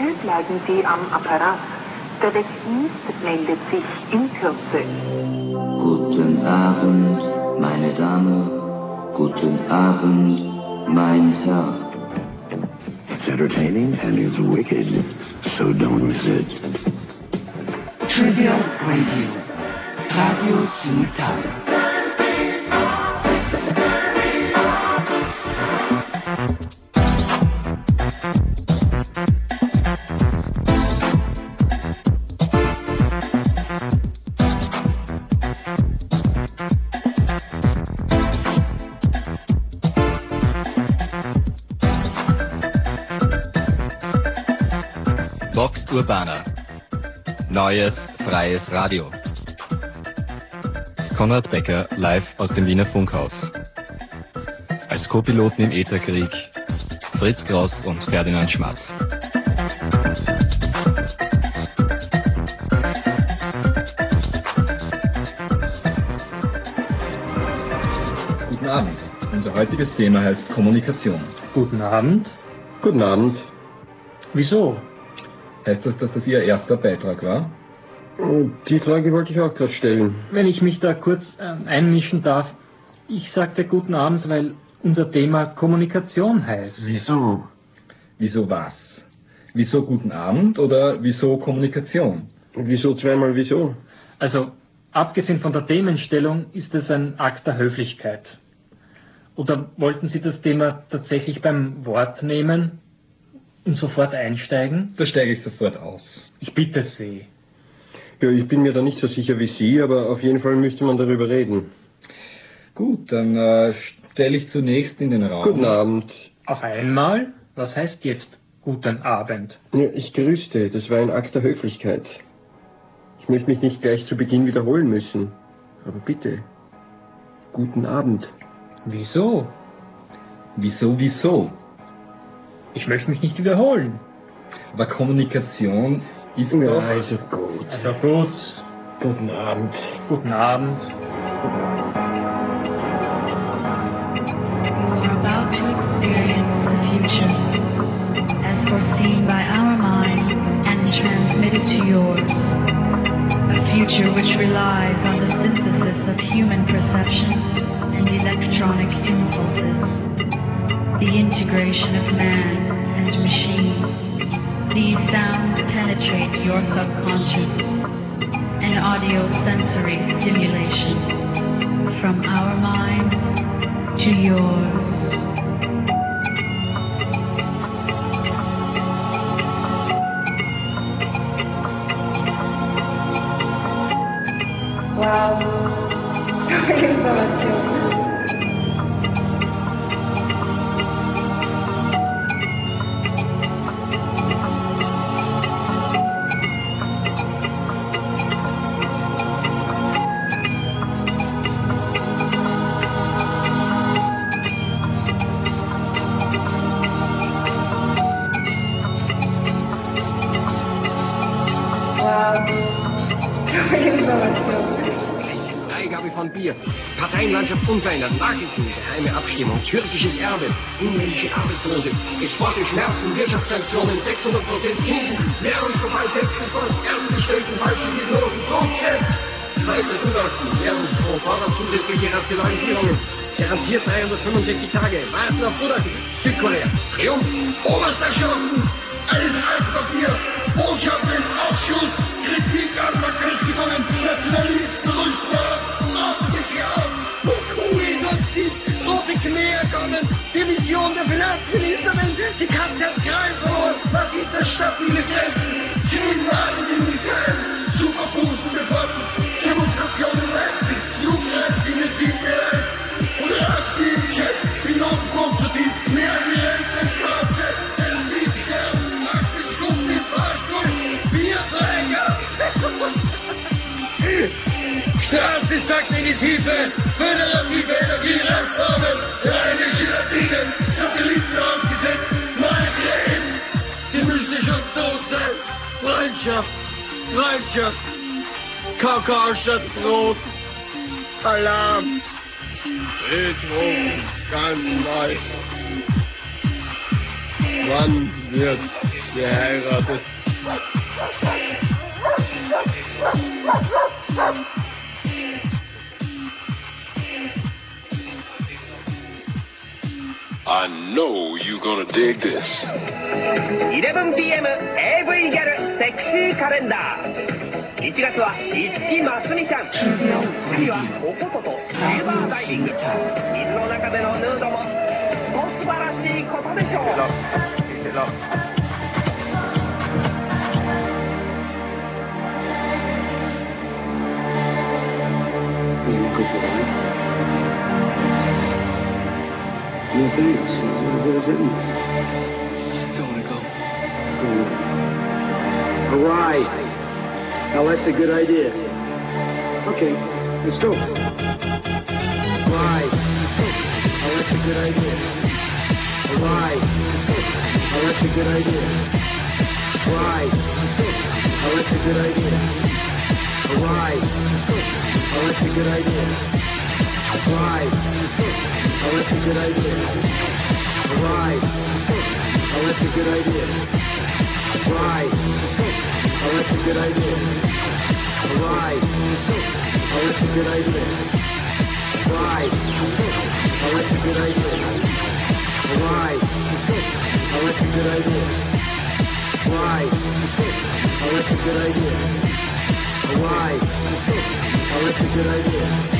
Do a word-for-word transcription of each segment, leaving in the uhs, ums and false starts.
Bitte bleiben Sie am Apparat. Der Wechseldienst meldet sich in Kürze. Guten Abend, meine Dame. Guten Abend, mein Herr. It's entertaining and it's wicked, so don't resist. Trivial Radio. Radio Simultan. Vox Urbana. Neues, freies Radio. Konrad Becker live aus dem Wiener Funkhaus. Als Co-Piloten im Ätherkrieg Fritz Gross und Ferdinand Schmatz. Guten Abend. Unser heutiges Thema heißt Kommunikation. Guten Abend. Guten Abend. Wieso? Heißt das, dass das Ihr erster Beitrag war? Die Frage wollte ich auch gerade stellen. Wenn ich mich da kurz äh, einmischen darf. Ich sagte guten Abend, weil unser Thema Kommunikation heißt. Wieso? Wieso was? Wieso guten Abend oder wieso Kommunikation? Wieso zweimal wieso? Also, abgesehen von der Themenstellung ist es ein Akt der Höflichkeit. Oder wollten Sie das Thema tatsächlich beim Wort nehmen und sofort einsteigen? Da steige ich sofort aus. Ich bitte Sie. Ja, ich bin mir da nicht so sicher wie Sie, aber auf jeden Fall müsste man darüber reden. Gut, dann äh, stelle ich zunächst in den Raum. Guten Abend. Auf einmal? Was heißt jetzt guten Abend? Ja, ich grüßte, das war ein Akt der Höflichkeit. Ich möchte mich nicht gleich zu Beginn wiederholen müssen. Aber bitte, guten Abend. Wieso? Wieso, wieso? Ich möchte mich nicht wiederholen. Aber Kommunikation ist Ja, doch... ist es gut. Also gut. Guten Abend. Guten Abend. You are about to experience the future, as foreseen by our minds and transmitted to yours. A future which relies on the synthesis of human perception and electronic impulses, the integration of man and machine. These sounds penetrate your subconscious, an audio-sensory stimulation from our minds to yours. Wow, qué información. Freigabe von Bier, Parteienlandschaft unverändert, Nachrichten, geheime Abstimmung, türkisches Erbe, unländische Arbeitslose, Exporte, Schmerzen, Wirtschaftssanktionen, sechshundert Prozent Zinsen, Währungsverfall, Selbstbefall, Erntegestellten, falschen Diagnosen, Druckgeld, weitere Gutachten, Währungsfonds, fordern zusätzliche Rationalisierungen, garantiert dreihundertfünfundsechzig Tage, warten auf Gutachten, Südkorea, Triumph, Oberstaatsschaften, alles Altpapier, Botschaften, Ausschuss, Kritik an Verköstigungen, Nationalismus, Abgekehrt, Kuh-Industrie, Rote Khmer kommen, Division der Finanzministerin, die Katze hat Kreis verloren, was ist das stabile Grenzen, Zivilwagen im Militär, Superbusen befolgen, Demonstrationen Leipzig, Jugendrecht in den Siebbereit, und Aktivität, Piloten konstruktiv, mehr Renten, Karte, den Liebsterben, Aktienstunden im Fahrstuhl, Bierträger, Straße sagt in die Tiefe, föderative Energiereformen, reine Gelatinen, Satelliten ausgesetzt, mein Leben. Sie müssen schon tot sein. Freundschaft, Freundschaft, Kakao statt Brot, Alarm, Beethoven, ganz neu. Wann wird geheiratet? I know you're gonna dig this. イレブンピーエム エーブイ ギャルセクシーカレンダー。いちがつは五木ますみちゃん。次はおこととエバーダイビング。水の中でのヌードもと素晴らしいことでしょう。 No thanks. What does that mean? I don't want to go. Go. All right. Now that's a good idea. Okay, let's go. Right. Now that's a good idea. All right. Now that's a good idea. Right. Now that's a good idea. All right. Now that's a good idea. Right. Oh, that's a good idea. All right. Oh, that's a good idea. Right. Oh, that's a good idea. All right. Oh, that's a good idea. Right. Oh, that's a good idea. All right. Oh, that's a good idea. Right. Oh, that's a good idea. All right. Oh, that's a good idea.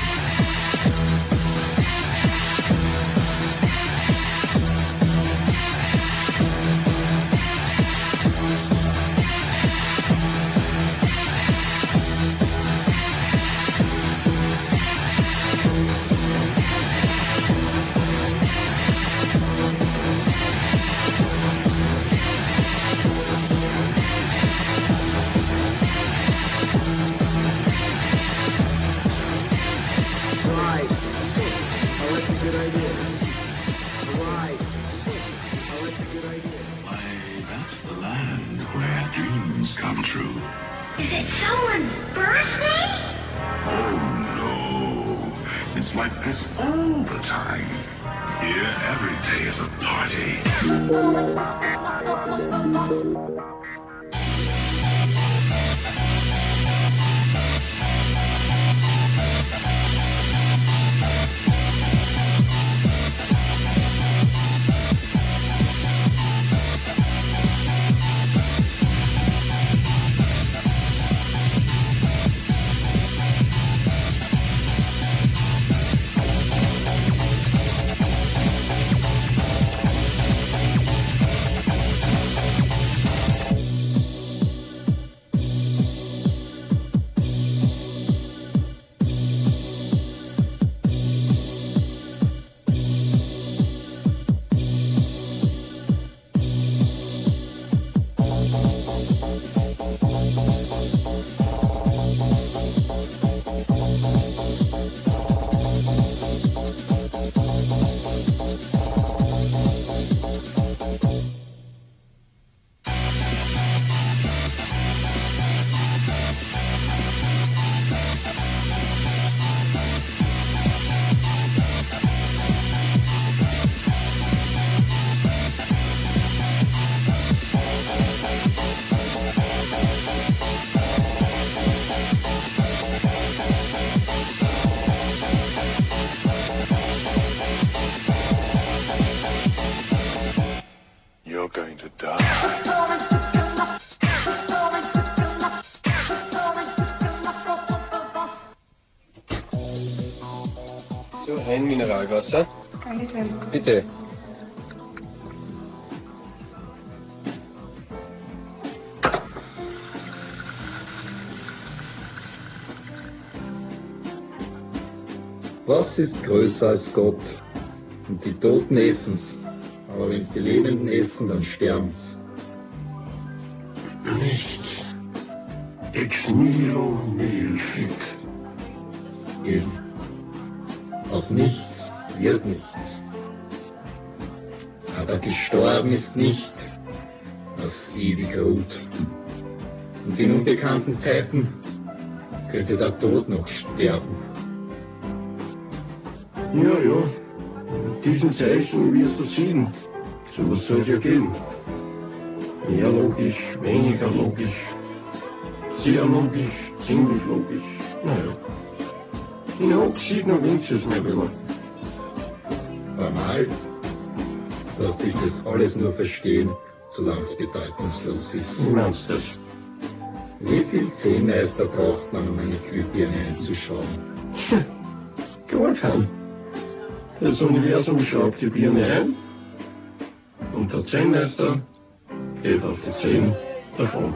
Ein Mineralwasser. Dankeschön. Bitte. Was ist größer als Gott? Und die Toten essen's, aber wenn die Lebenden essen, dann sterben's. Nichts. Ex nihilo nihil fit. Eben. Aus nichts wird nichts. Aber gestorben ist nicht, was ewig ruht. Und in unbekannten Zeiten könnte der Tod noch sterben. Ja, ja. In diesen Zeichen wirst du sehen. Sowas soll es ja geben. Mehr logisch, weniger logisch, sehr logisch, ziemlich logisch. Naja. In abgeschiedenen Winzers nicht immer. Normal, lass dich das alles nur verstehen, solange es bedeutungslos ist. Wie meinst du das? Wie viel Zehnmeister braucht man, um eine Glühbirne einzuschauen? Gar kein. Das Universum schraubt die Birne ein und der Zehnmeister geht auf die Zehn davon.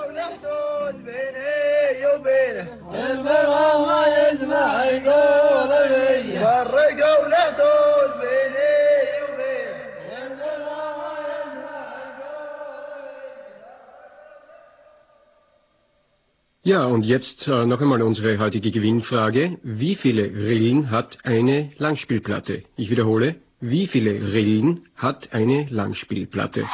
Ja, und jetzt äh, noch einmal unsere heutige Gewinnfrage. Wie viele Rillen hat eine Langspielplatte? Ich wiederhole, wie viele Rillen hat eine Langspielplatte?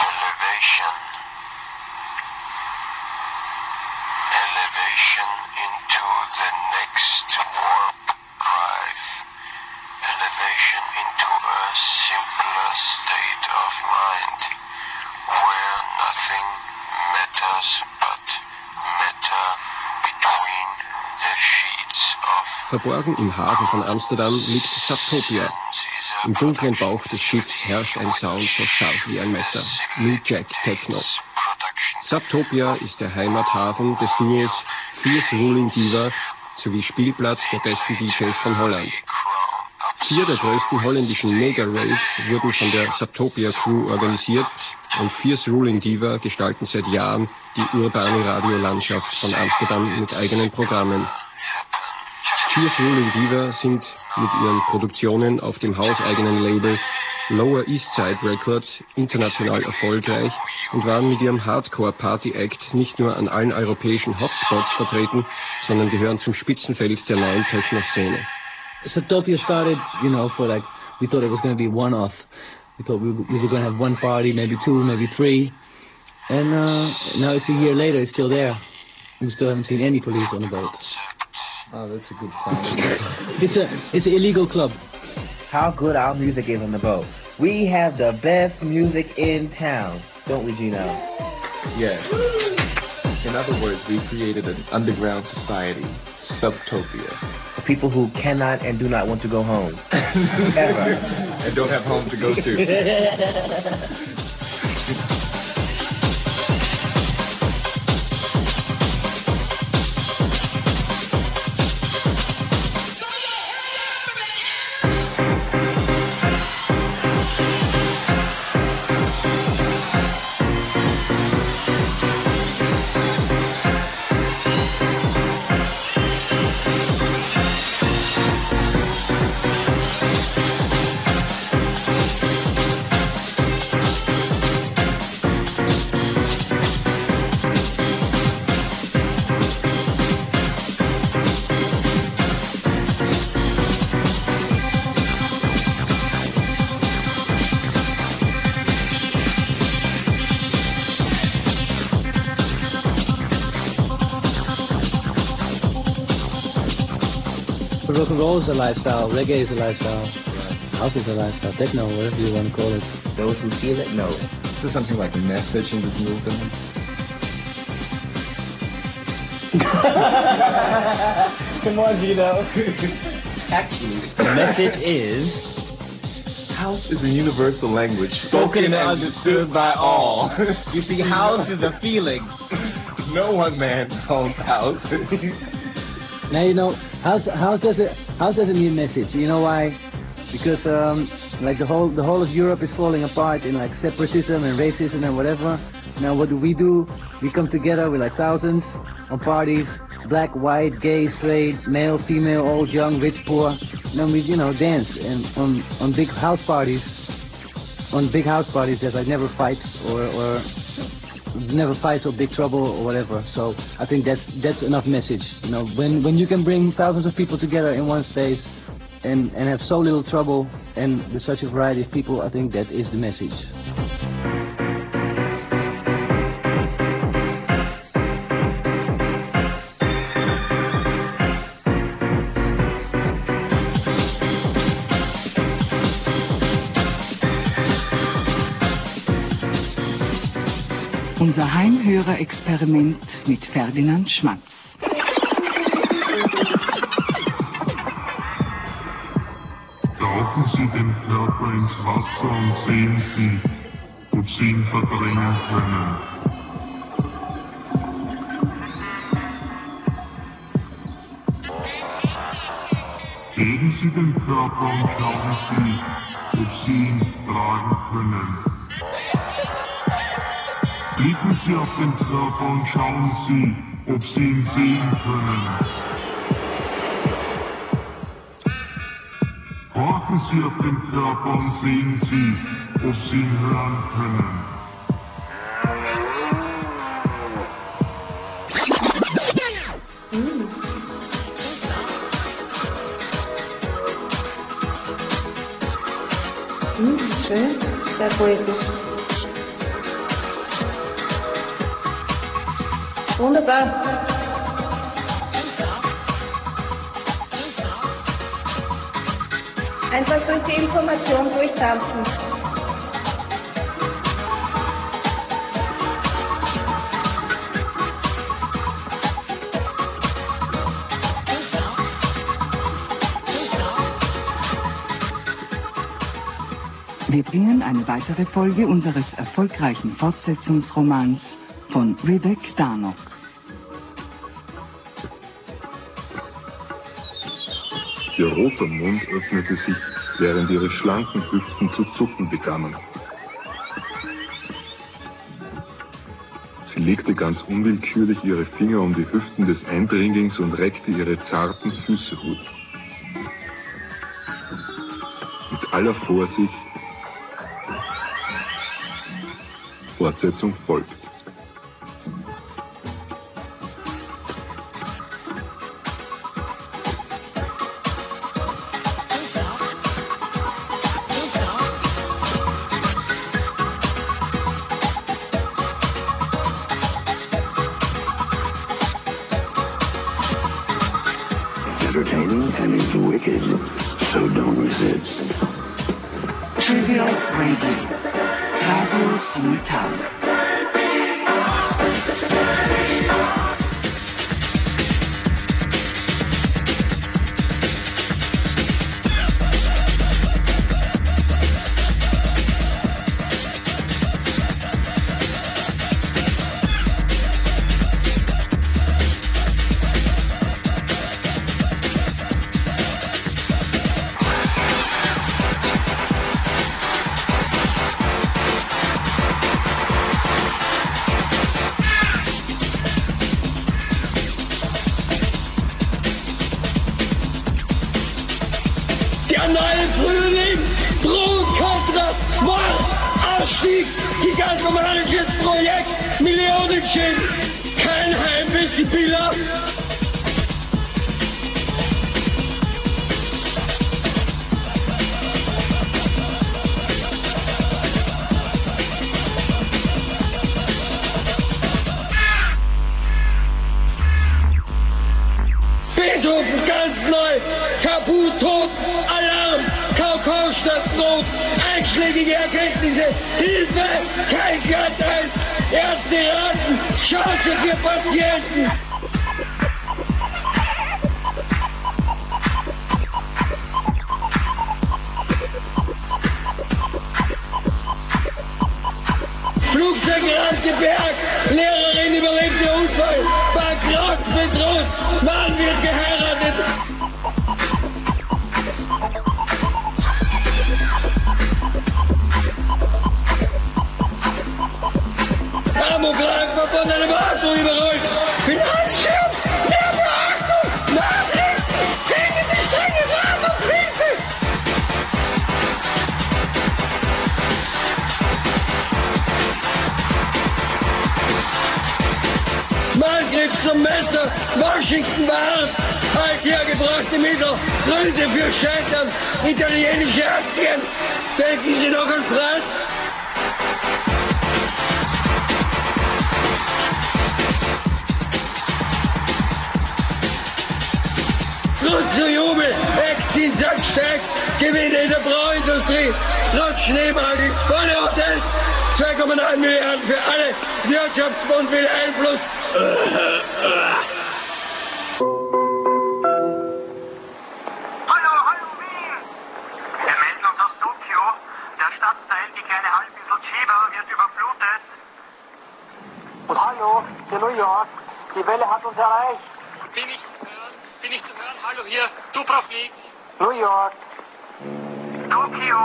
Verborgen im Hafen von Amsterdam liegt Subtopia. Im dunklen Bauch des Schiffs herrscht ein Sound so scharf wie ein Messer. New Jack Techno. Subtopia ist der Heimathafen des Duos Fierce Ruling Diva sowie Spielplatz der besten D Js von Holland. Vier der größten holländischen Mega-Raves wurden von der Subtopia Crew organisiert und Fierce Ruling Diva gestalten seit Jahren die urbane Radiolandschaft von Amsterdam mit eigenen Programmen. Fierce Ruling Diva sind mit ihren Produktionen auf dem hauseigenen Label Lower East Side Records international erfolgreich und waren mit ihrem Hardcore-Party-Act nicht nur an allen europäischen Hotspots vertreten, sondern gehören zum Spitzenfeld der neuen Techno-Szene. Subtopia started, you know, for like, we thought it was going to be one-off. We thought we, we were going to have one party, maybe two, maybe three. And uh, now it's a year later, it's still there. We still haven't seen any police on the boat. Oh, that's a good sign. It's a it's an illegal club. How good our music is on the boat. We have the best music in town, don't we, Gino? Yes. In other words, we created an underground society, Subtopia. For people who cannot and do not want to go home. Ever. And don't have home to go to. Rock and roll is a lifestyle, reggae is a lifestyle, house is a lifestyle, techno, whatever you want to call it. Those who feel it know. Is there something like a message in this movement? Come on, Gino. Actually, the message is... House is a universal language, spoken and understood by all. You see, house is a feeling. No one man owns house. Now, you know, house, house, doesn't, house doesn't need a message. You know why? Because, um, like, the whole, the whole of Europe is falling apart in, like, separatism and racism and whatever. Now, what do we do? We come together with, like, thousands on parties, black, white, gay, straight, male, female, old, young, rich, poor. And then we, you know, dance and on, on big house parties. On big house parties, there's, like, never fights or... or never fights or big trouble or whatever. So I think that's that's enough message. You know, when when you can bring thousands of people together in one space and and have so little trouble and with such a variety of people, I think that is the message. Unser Heimhörerexperiment mit Ferdinand Schmatz. Tauchen Sie den Körper ins Wasser und sehen Sie, ob Sie ihn verdrängen können. Heben Sie den Körper und schauen Sie, ob Sie ihn tragen können. Blicken Sie auf den Körper und schauen Sie, ob Sie ihn sehen können. Horchen Sie auf den Körper und sehen Sie, ob Sie ihn hören können. Hm, schön, sehr poetisch. Wunderbar. Einfach durch die Information durchtanzen. Wir bringen eine weitere Folge unseres erfolgreichen Fortsetzungsromans von Vivek Danok. Ihr roter Mund öffnete sich, während ihre schlanken Hüften zu zucken begannen. Sie legte ganz unwillkürlich ihre Finger um die Hüften des Eindringlings und reckte ihre zarten Füße hoch. Mit aller Vorsicht. Fortsetzung folgt. Entertaining and it's wicked, so don't resist. Trivial Radio. Radio Simultan. Gigantomanisches Projekt, Millionenschiff, kein Heimwissensspieler. Beethoven ganz neu, kaputt, tot, Alarm, Kaukau-Stadtnot, einschlägige Erkenntnisse, Hilfe, kein Glatteis, Ärzte raten, Chance für Patienten. Flugzeug rannte Berg, Lehrerin überlebte Unfall, Bankrott bedroht, Mann wird geheiratet. Amokläufer von einem Auto überrollt. Finanzschirm, mehr Beachtung, Nachrichten, gegen die strenge Rahmenbriefe. Mann griff zum Messer, Washington war althergebrachte Mittel, Gründe für Scheitern, italienische Aktien. Denken Sie noch an Franz? Grund zu Jubel, Ex-Dienstag steigt, Gewinne in der Brauindustrie, trotz Schneemann, volle Hotels, zwei Komma neun Milliarden für alle Wirtschaftsbund mit Einfluss. Hallo, hallo Wien! Wir melden uns aus Tokio. Der Stadtteil, die kleine Halbinsel Chiba, wird überflutet. Und hallo, hier New York. Die Welle hat uns erreicht. Bin ich zu hören? Bin ich zu hören? Hallo hier, Dubrovnik. New York. Tokio.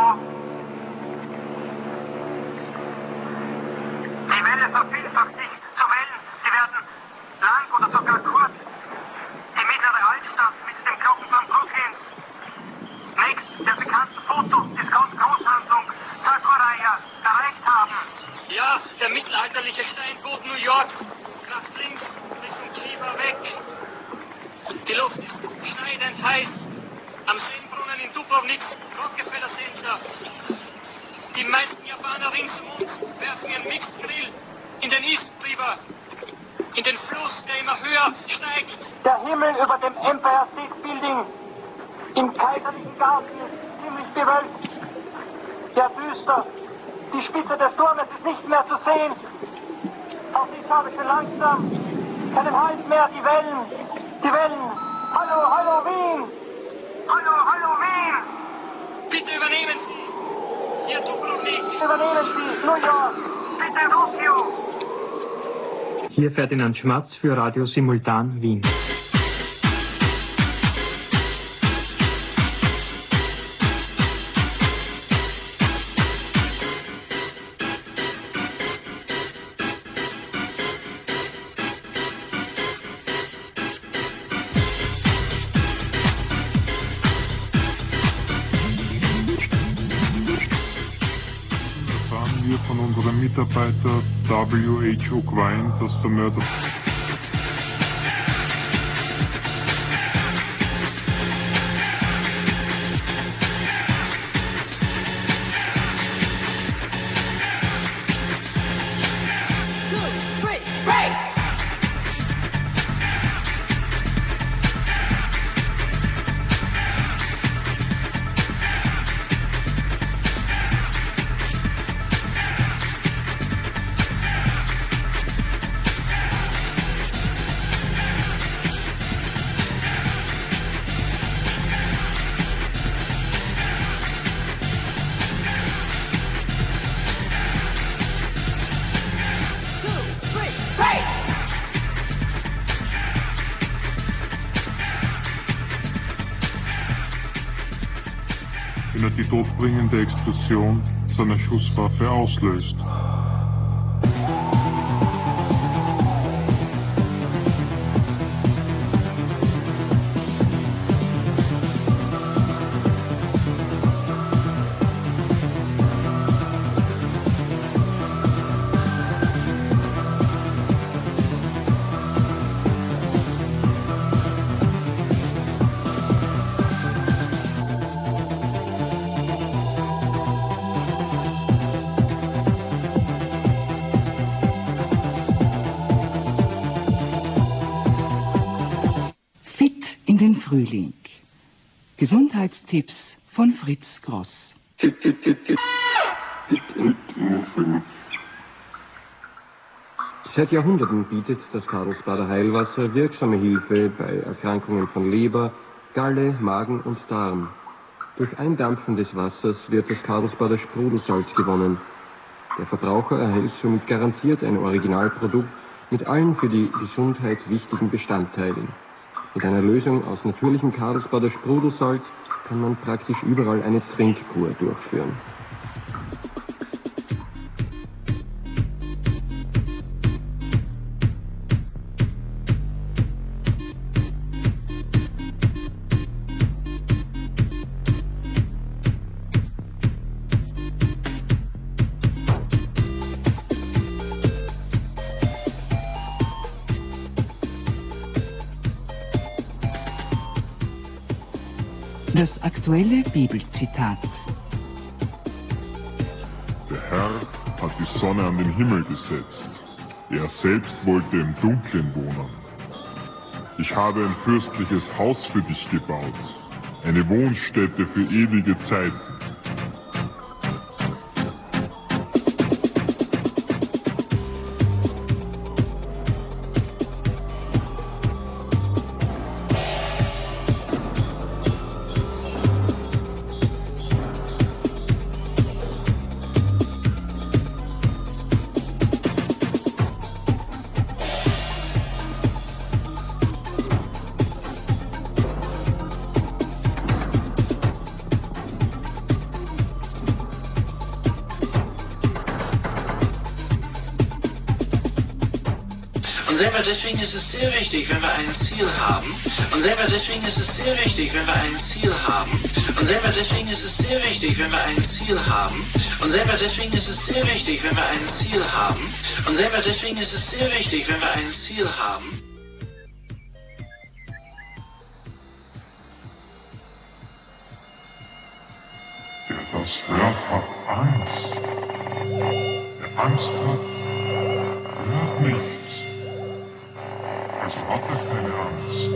Die Welle vervielfacht sich zu Wellen. Sie werden lang oder sogar kurz. Die mittlere Altstadt mit dem Glockenturm Brooklyns. Nächst der bekannten Fotos des Großhandlung Sakuraya erreicht haben. Ja, der mittelalterliche Steinboden New Yorks. Nach links, Richtung Chiba weg. Die Luft ist schneidend heiß. Am Seenbrunnen in Dubrovniks Rockefeller Center. Die meisten Japaner rings um uns werfen ihren Mixed Grill in den East River. In den Fluss, der immer höher steigt. Der Himmel über dem Empire State Building im Kaiserlichen Garten ist ziemlich bewölkt. Ja, düster. Die Spitze des Turmes ist nicht mehr zu sehen. Auch dies habe ich schon langsam keinen Halt mehr. Die Wellen, die Wellen. Hallo, hallo Wien. Hallo, hallo Wien. Bitte übernehmen Sie. Hier Dubrovnik. Übernehmen Sie. New York. Bitte Tokio. Hier Ferdinand Schmatz für Radio Simultan Wien. Von unserem Mitarbeiter W H O'Quine, dass der Mörder... wenn er die todbringende Explosion seiner Schusswaffe auslöst. Frühling. Gesundheitstipps von Fritz Gross. Seit Jahrhunderten bietet das Karlsbader Heilwasser wirksame Hilfe bei Erkrankungen von Leber, Galle, Magen und Darm. Durch Eindampfen des Wassers wird das Karlsbader Sprudelsalz gewonnen. Der Verbraucher erhält somit garantiert ein Originalprodukt mit allen für die Gesundheit wichtigen Bestandteilen. Mit einer Lösung aus natürlichem Karlsbader Sprudelsalz kann man praktisch überall eine Trinkkur durchführen. Das aktuelle Bibelzitat. Der Herr hat die Sonne an den Himmel gesetzt. Er selbst wollte im Dunkeln wohnen. Ich habe ein fürstliches Haus für dich gebaut, eine Wohnstätte für ewige Zeiten. Und selber deswegen ist es sehr wichtig, wenn wir ein Ziel haben. Und selber deswegen ist es sehr wichtig, wenn wir ein Ziel haben. Und selber deswegen ist es sehr wichtig, wenn wir ein Ziel haben. Und selber deswegen ist es sehr wichtig, wenn wir ein Ziel haben. Und selber deswegen ist es sehr wichtig, wenn wir ein Ziel haben. Wer das hört, hat Angst. Wer Angst hat, hört nichts. Also hat er keine Angst.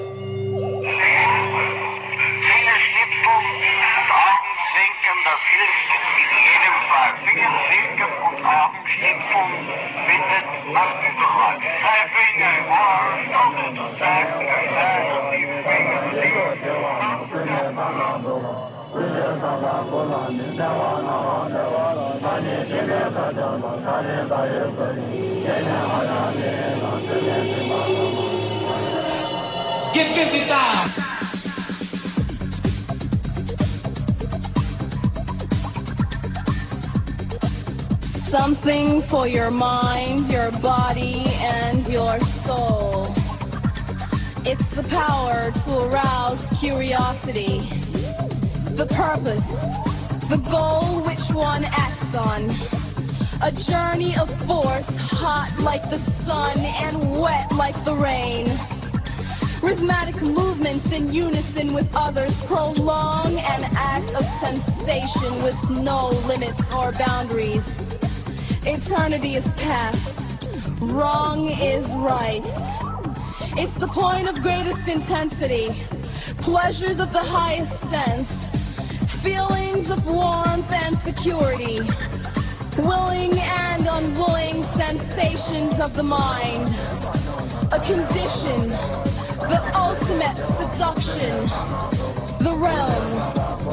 Fingerschnipsen und Augenzwinkern, das hilft in jedem Fall. Fingerzwinkern und Augenschnipsen findet man überall. Drei Finger im Ohr, Doppel und Seiten, Seiten, sieben Finger, sieben Get busy down. Something for your mind, your body, and your soul. It's the power to arouse curiosity, the purpose, the goal which one acts on. A journey of force, hot like the sun and wet like the rain. Rhythmic movements in unison with others prolong an act of sensation with no limits or boundaries. Eternity is past, wrong is right. It's the point of greatest intensity, pleasures of the highest sense, feelings of warmth and security, willing and unwilling sensations of the mind, a condition, the ultimate seduction, the realm.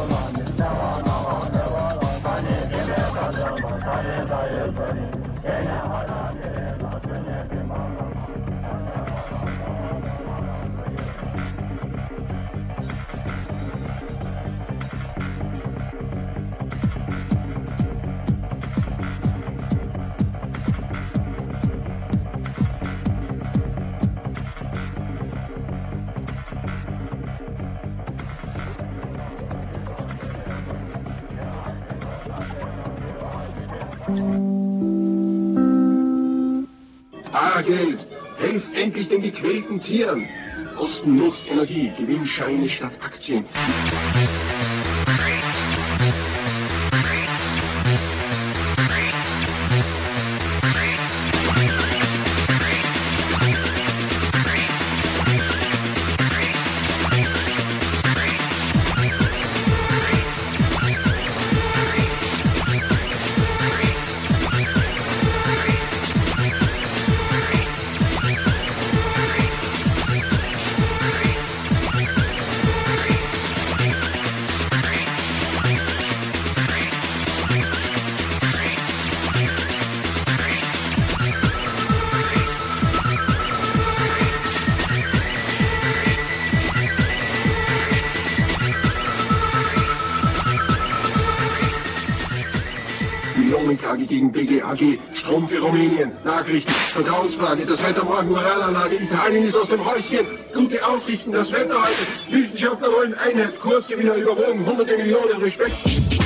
Bargeld, helft endlich den gequälten Tieren. Kostenlos Energie, Gewinnscheine statt Aktien. Millionenklage gegen B G A G, Strom für Rumänien, Nachrichten, Vertrauensfrage, das Wetter morgen, Uralanlage, Italien ist aus dem Häuschen, gute Aussichten, das Wetter heute, Wissenschaftler wollen Einheit, Kursgewinner überwogen, hunderte Millionen, Respekt.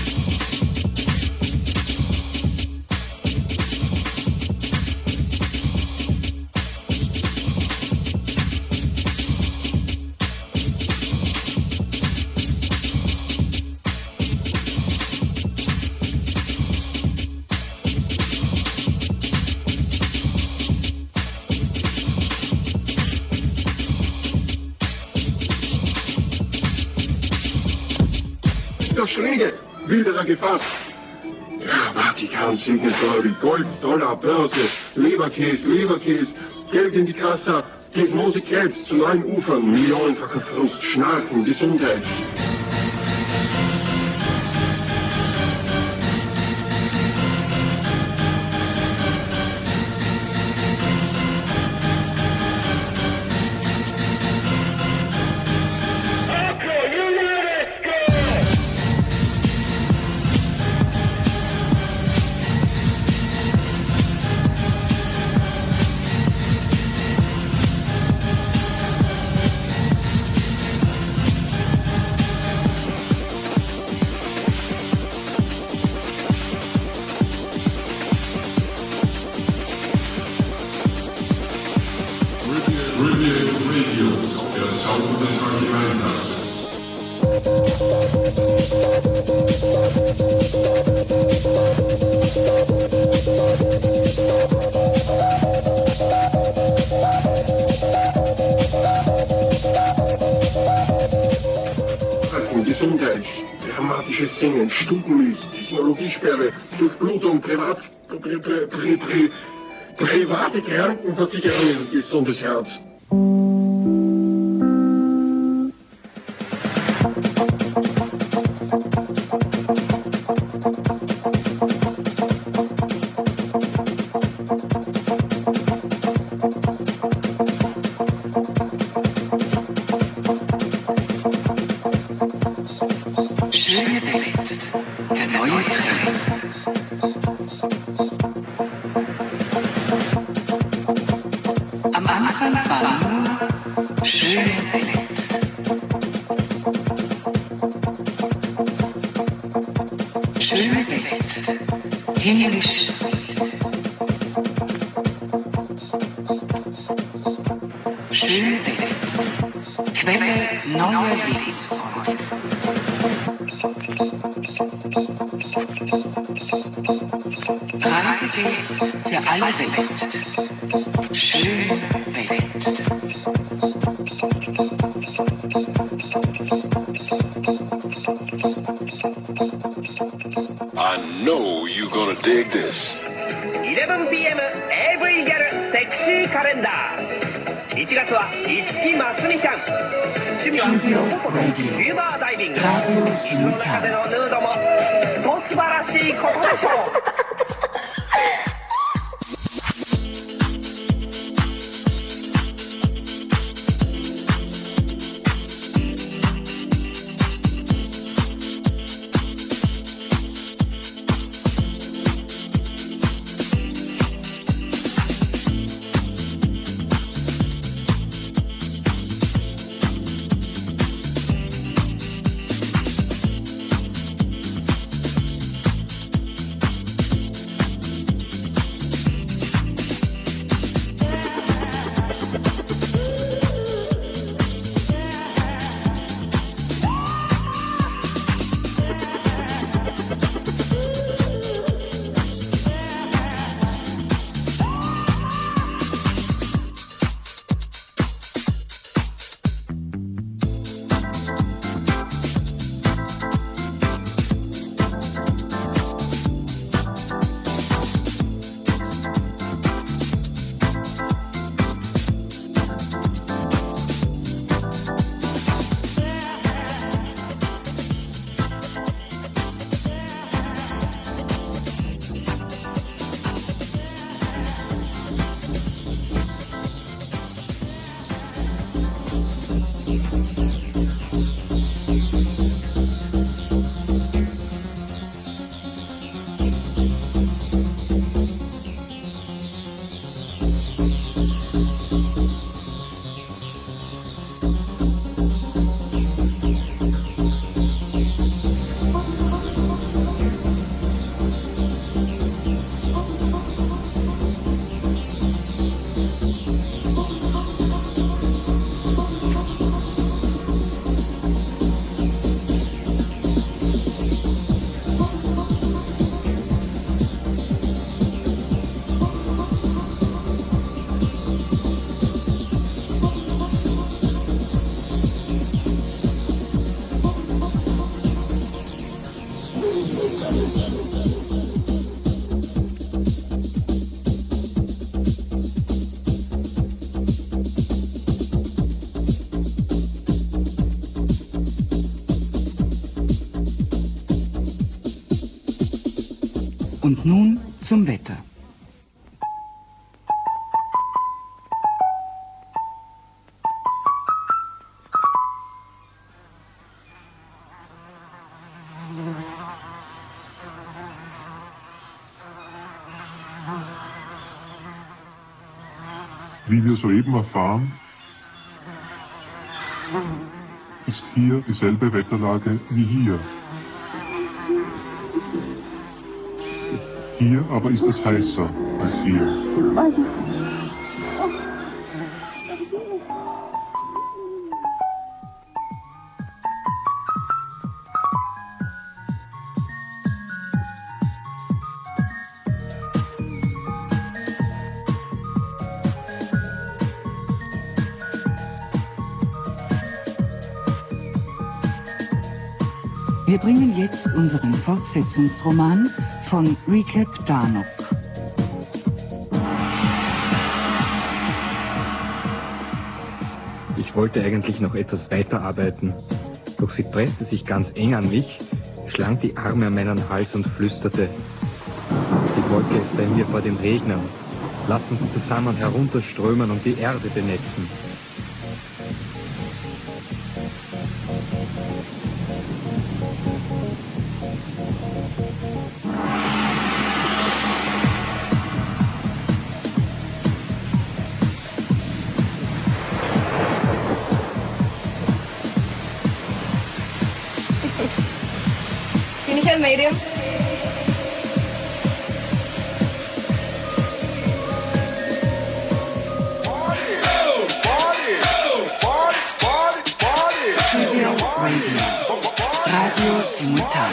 Schläge, wilderer gefasst. Ja, Vatikan, Signatory, Gold, Dollar, Börse, Leberkäse, Leberkäse, Geld in die Kasse, Diagnose Krebs zu neuen Ufern, millionenfacher Frust, Schnarchen, Gesundheit. Radiant Radios, der Sound des Allgemeintags. Gesundheit, dramatisches Singen, Stubenmilch, Technologiesperre, Durchblutung, Privat, Pri, Pri, Pri, Pri, private Krankenversicherungen, gesundes Herz. Schöne Welt, der neue Trend. Am Anfang war nur schöne Welt. Schöne Welt, himmlisch. Schöne Welt, Quelle neuer Lebensräume. Reisewelt für alle Welt. Schöne Welt. I know you're gonna dig this. eleven p m エーブイ ギャルセクシーカレンダー。いちがつは五木ますみちゃん。趣味はスキューバーダイビング。水の中でのヌードもと素晴らしいことでしょう。 Und nun zum Wetter. Wie wir soeben erfahren, ist hier dieselbe Wetterlage wie hier. Hier aber ist es heißer als hier. Wir bringen jetzt unseren Fortsetzungsroman von Recap Darnock. Ich wollte eigentlich noch etwas weiterarbeiten, doch sie presste sich ganz eng an mich, schlang die Arme an meinen Hals und flüsterte: Die Wolke ist bei mir vor dem Regner. Lass uns zusammen herunterströmen und die Erde benetzen. Bin ich ein Medium? Radio Simultan.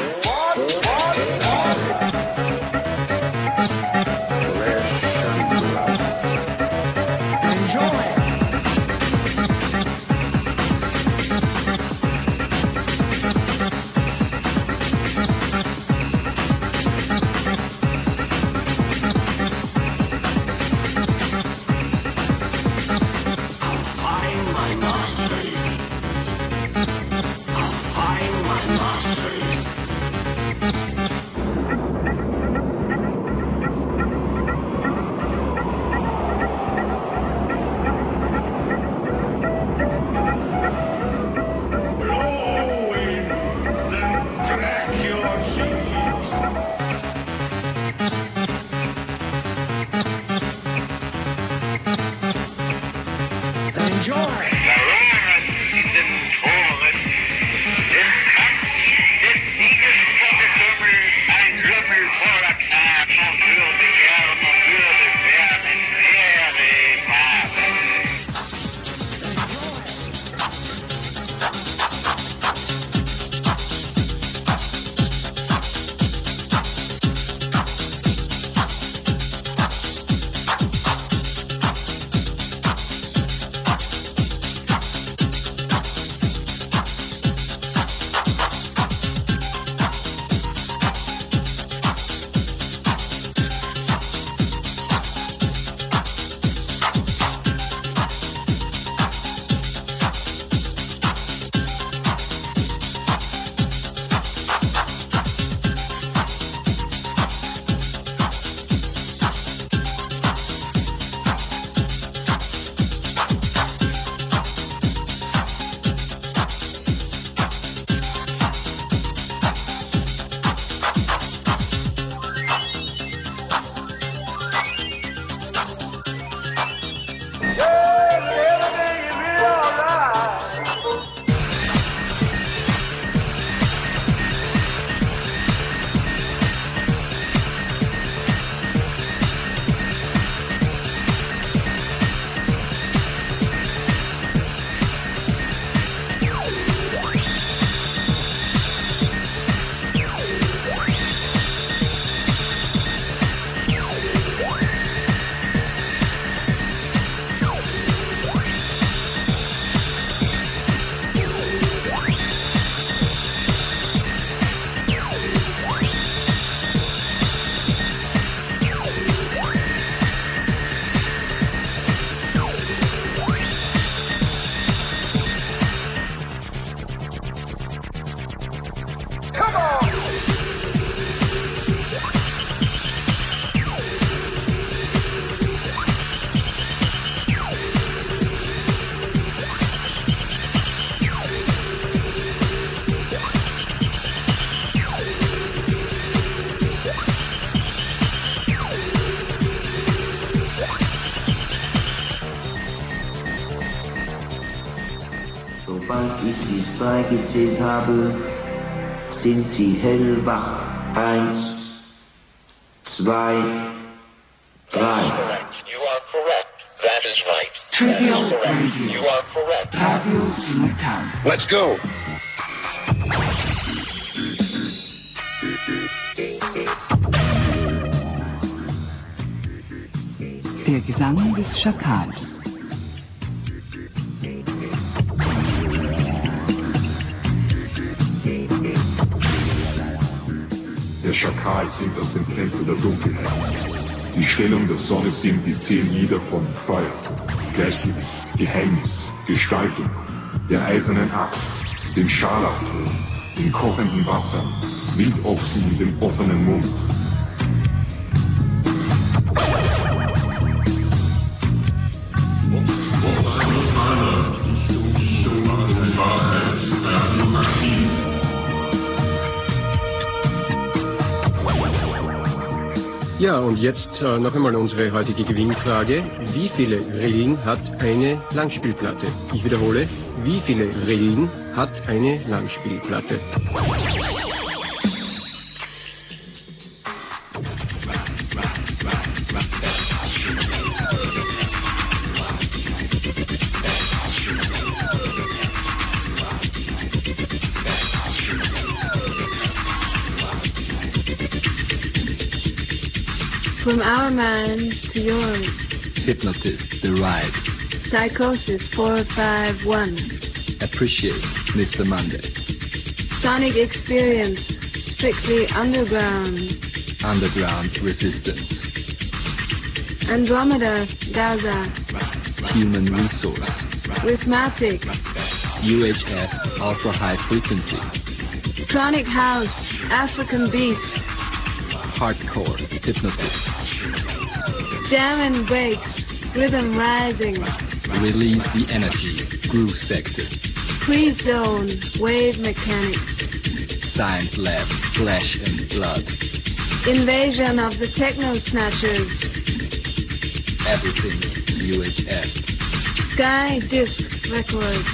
Sobald ich die zwei gezählt habe, sind sie hellwach. Eins, zwei, drei. You are correct. That is right. Trivial Correct. Radio. You are correct. Radio Simultan. Let's go. Der Gesang des Schakals. Schakal singt aus dem Tempel der Dunkelheit. Die Stellung der Sonne sind die zehn Lieder von Feuer, Gleichgewicht, Geheimnis, Gestaltung, der eisernen Axt, dem Scharlachton, den kochenden Wassern, Wildochsen mit dem offenen Mund. Ja, und jetzt äh, noch einmal unsere heutige Gewinnfrage. Wie viele Rillen hat eine Langspielplatte? Ich wiederhole, wie viele Rillen hat eine Langspielplatte? From our minds to yours. Hypnotist, the ride. Psychosis four five one. Appreciate, Mister Monday. Sonic experience, strictly underground. Underground resistance. Andromeda, Gaza. Human resource. Rhythmatic. U H F, ultra high frequency. Chronic house, African beats. Hardcore, hypnotist. Jam and breaks, rhythm rising. Release the energy, groove sector. Freeze zone, wave mechanics. Science lab, flesh and blood. Invasion of the techno snatchers. Everything U H F. Sky Disc Records.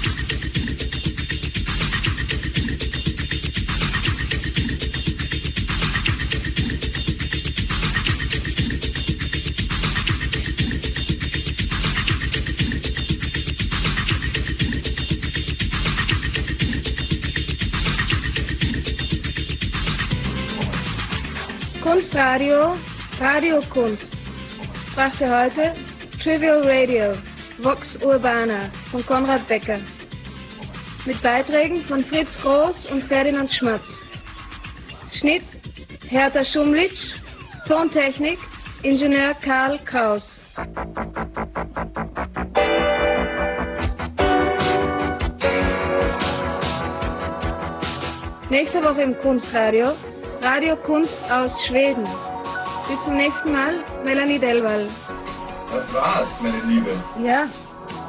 Kunstradio, Radio Kunst. Brachte heute Trivial Radio, Vox Urbana von Konrad Becker. Mit Beiträgen von Fritz Groß und Ferdinand Schmatz. Schnitt Hertha Schumlitsch, Tontechnik Ingenieur Karl Kraus. Nächste Woche im Kunstradio Radio Kunst aus Schweden. Bis zum nächsten Mal, Melanie Delval. Das war's, meine Liebe. Ja.